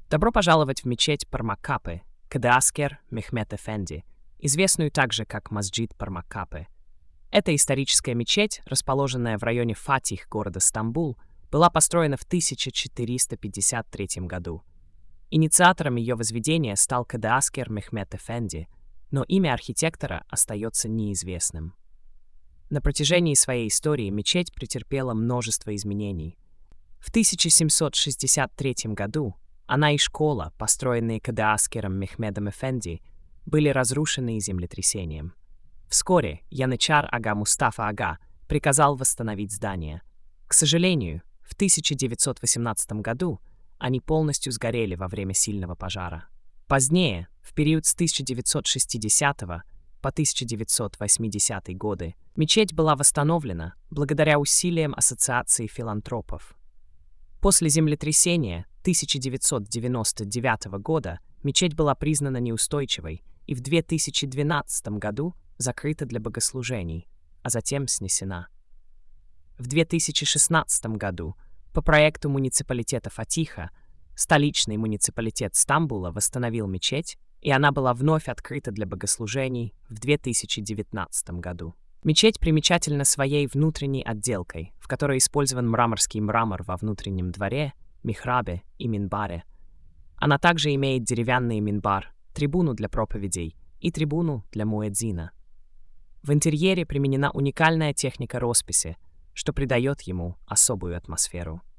Добро пожаловать в мечеть Пармаккапы, Кадааскер Мехмед Эфенди, известную также как Масджид Пармаккапы. Эта историческая мечеть, расположенная в районе Фатих города Стамбул, была построена в 1453 году. Инициатором ее возведения стал Кадааскер Мехмед Эфенди, но имя архитектора остается неизвестным. На протяжении своей истории мечеть претерпела множество изменений. В 1763 году она и школа, построенные Кадааскером Мехмедом Эфенди, были разрушены землетрясением. Вскоре Янычар ага Мустафа ага приказал восстановить здание. К сожалению, в 1918 году они полностью сгорели во время сильного пожара. Позднее, в период с 1960 по 1980 годы, мечеть была восстановлена благодаря усилиям Ассоциации филантропов. После землетрясения 1999 года мечеть была признана неустойчивой и в 2012 году закрыта для богослужений, а затем снесена. В 2016 году по проекту муниципалитета Фатиха столичный муниципалитет Стамбула восстановил мечеть, и она была вновь открыта для богослужений в 2019 году. Мечеть примечательна своей внутренней отделкой, в которой использован мраморский мрамор во внутреннем дворе, михрабе и минбаре. Она также имеет деревянный минбар, трибуну для проповедей и трибуну для муэдзина. В интерьере применена уникальная техника росписи, что придает ему особую атмосферу.